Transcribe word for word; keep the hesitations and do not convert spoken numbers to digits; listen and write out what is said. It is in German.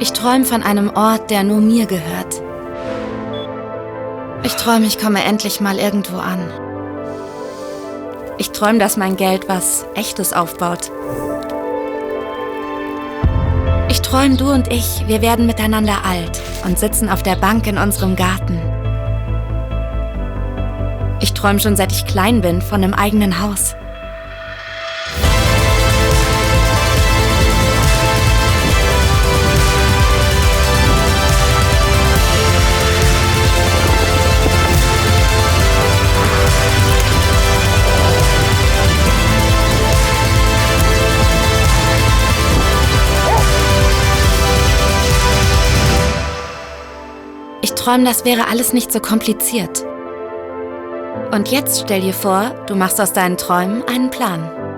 Ich träume von einem Ort, der nur mir gehört. Ich träume, ich komme endlich mal irgendwo an. Ich träume, dass mein Geld was Echtes aufbaut. Ich träume, du und ich, wir werden miteinander alt und sitzen auf der Bank in unserem Garten. Ich träume schon, seit ich klein bin, von einem eigenen Haus. Ich träume, das wäre alles nicht so kompliziert. Und jetzt stell dir vor, du machst aus deinen Träumen einen Plan.